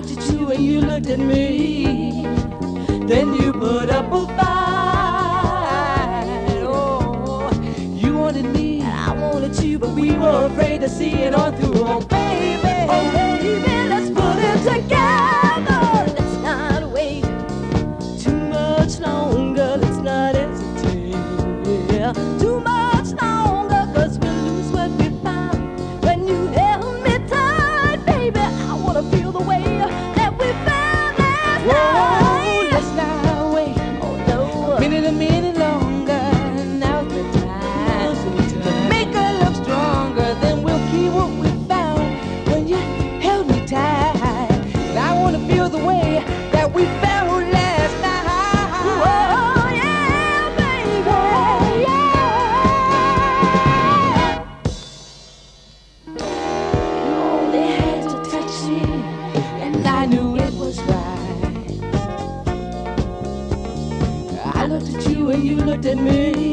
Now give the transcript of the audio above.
looked at you and you looked at me. Then you put up a fight. Oh, you wanted me and I wanted you, but we were afraid to see it on through. Oh baby, let's put it together. Let's not wait too much longer. Let's not hesitate too much longer, 'cause we'll lose what we found when you held me tight, baby. I wanna feel the way that we found last night. Let's not wait a minute longer. Now's the time to make our love stronger. Then we'll keep what we found when you held me tight. And I wanna feel the way that we found last night. Oh yeah, baby, yeah. You only had to touch me, and I knew it was right. I looked at you and you looked at me.